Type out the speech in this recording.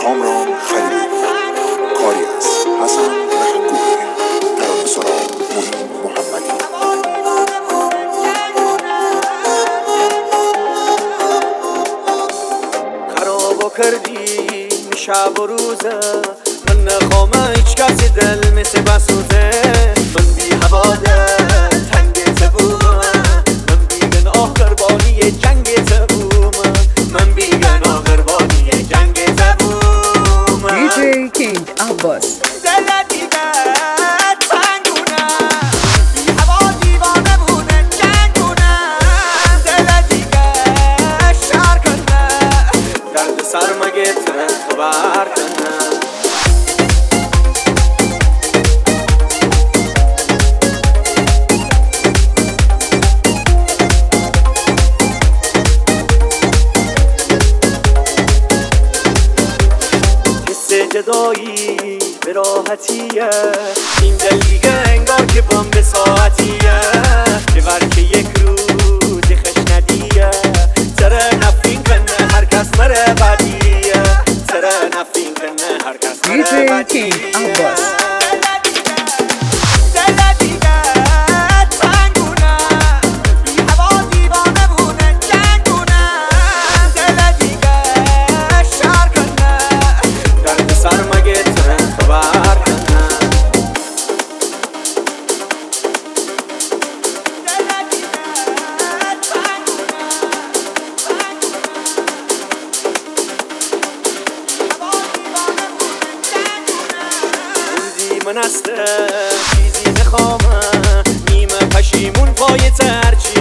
کامران خلیلی، کاری از حسن محکومی، ترانه سرا معین محمدی. خرابو کردی شب و روزه، من نخوام هیچ کسی دل مثل بسوزه. من بی هواده تنگ تبومه، من بی گناه قربانی جنگ تبومه، من بی گناه قربانی جنگ تبومه. DJ King Abbas. دل دیگه تنگونه، بی هوا دیوانه بونه جنگونه. دل دیگه شهر کنه، درد سر مگه تو بر کنه. جدایی به راحتیه، این دل دیگه انگار که بام به ساعتیه. که ورکه یک روز خش ندیه، سره نفین کنه هر کس مره بدیه. سره نفین کنه هر کس مره بدیه. DJ King Abbas. من هستم چیزی نخوامم، نیمه پشیمون پای ترچی